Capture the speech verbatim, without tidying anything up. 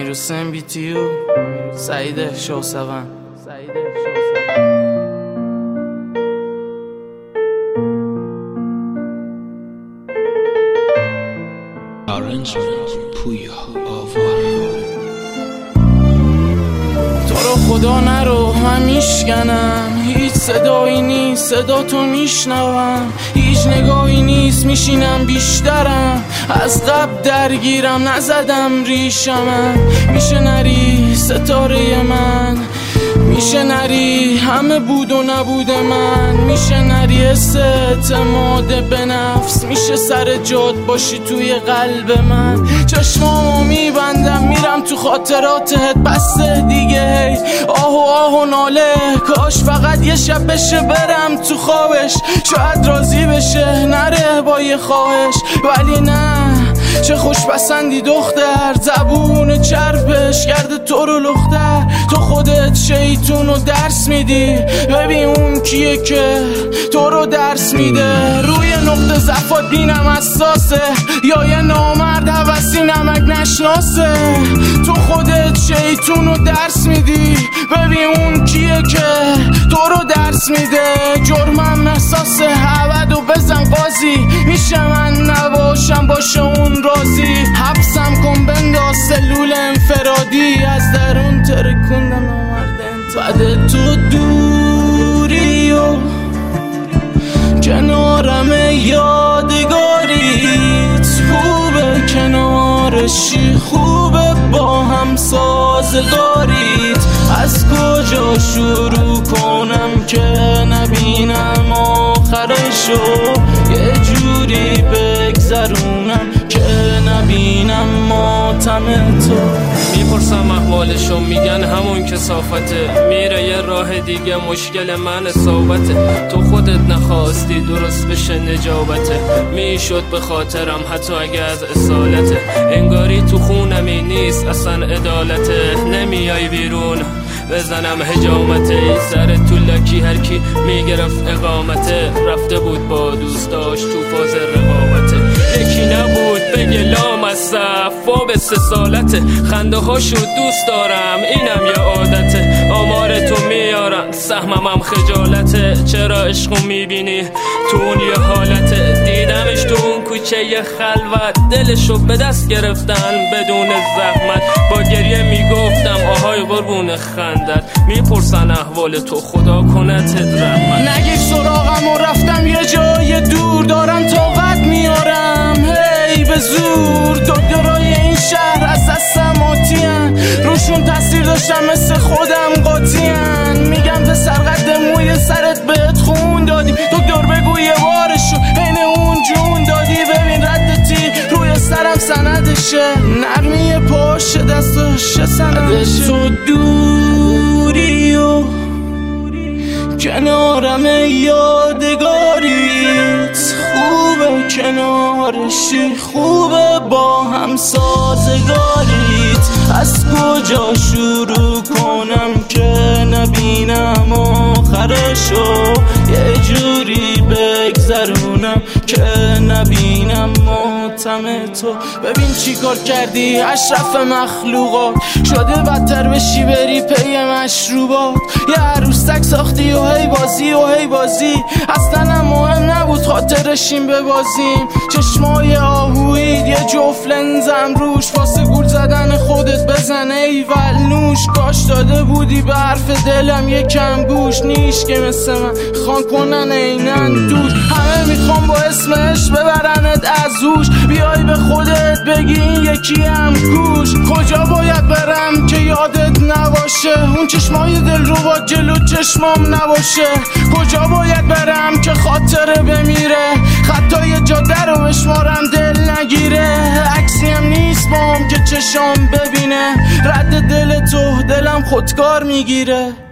امیر حسین بیتیو، سعید شوسوان. تو رو خدا نرو، من میشکنم، هیچ صدایی نیست صدا تو میشنوم، هیچ نگاهی نیست میشینم بیشترم، از قبل درگیرم نزدم ریشمم، میشه نری ستاره من، میشه نری همه بود و نبود من، میشه نری حس اعتماد به نفس، میشه سر جات باشی توی قلب من، چشمامو میبندم میرم تو خاطراتت بسته دیگه، هی آه و آه و ناله، کاش فقط یه شب بشه برم تو خوابش، شاید راضی بشه نره با یه خواهش، ولی نه چه خوشپسندی دختر، زبون چربش کرده تو رو لختر، تو خودت شیطون رو درس میدی، ببین اون کیه که تو رو درس میده، روی نقطه ضعفات بینم اساسه، یا یه نامرد هوسی نمک نشناسه، تو خودت شیطون رو درس میدی، ببین اون کیه که تو رو درس میده، جرمم احساسه عبد و بزن قاضی، میشه من نباشم باشه اون راضی، حبسم کن بنداز سلول انفرادی، از درون ترکوندم نامرد انت، بعد تو دوری و کنارم یادگاریت، خوبه کنارشی، خوبه با هم سازگاریت، از کجا شروع کنم که نبینم آخرشو، یه جوری بگذرونم که نبینم ماتم تو، میپرسم احوالشو میگن همون کثافته، میره یه راه دیگه مشکل من اصابته، تو خودت نخواستی درست بشه نجابته، میشد به خاطرم حتی اگه از اصالته، انگاری تو خونمی نیست اصلا عدالته، نمیای بیرون بزنم حجامته، ای سر تو لکی هر کی میگرفت اقامته، رفته بود با دوستاش تو فاز رقابته، یکی نبود بگه لام از صفا به سه سالته، خنده هاشو دوست دارم اینم یه عادته، آمار تو میارن سهمم هم خجالته، چرا عشقو میبینی تو اون یه حالته، دیدمش تو اون کوچه یه خلوت، دلشو به دست گرفتن بدون زحمت، با گریه میگفتم آهای قربون خندت، میپرسن احوال تو خدا کنت رحمت، نگی سراغم و رفتم یه جای دور، دارم طاقت میارم هی به زور، دکترای این شهر از دستم آتین، روشون تاثیر داشتم مثل خودم قاطین، میگم پسر قد موی سرت بهت خون دادی، دکتر بگو یه بارشو عین اون جون دادی، ببین ردتی روی سرم سندشه، نرمی پاش دستاش سندشه، تو دوری و کنارم یادگاریت، خوبه کنارشی، خوبه با هم سازگاریت، از کجا شروع کنم که نبینم آخرشو، یه جوری بگذرونم که نبینم ماتم تو، ببین چی کار کردی اشرف مخلوقات، شده بدتر بشی بری پی مشروبات، یه عروسک ساختی و هی بازی و هی بازی، اصلا هم مهم نبود خاطرشیم ببازیم، چشمای آهویت یه جفت لنزم روش، واسه گول زدن خودت بزن ایول نوش، کاش داده بودی به حرف دلم یکم گوش، نیش که مثل من خان کنن اینن دود، همه میخوام با اسمش ببرنت از هوش، بیای به خودت بگی این یکی هم کوش، کجا باید برم که یادت نباشه، اون چشمای دل رو با جلو چشمام نباشه، کجا باید برم که خاطره بمیره، خطای جاده رو بشمارم دل نگیره، عکسی هم نیست بام که چشام ببینه، رد دل تو دلم خودکار میگیره.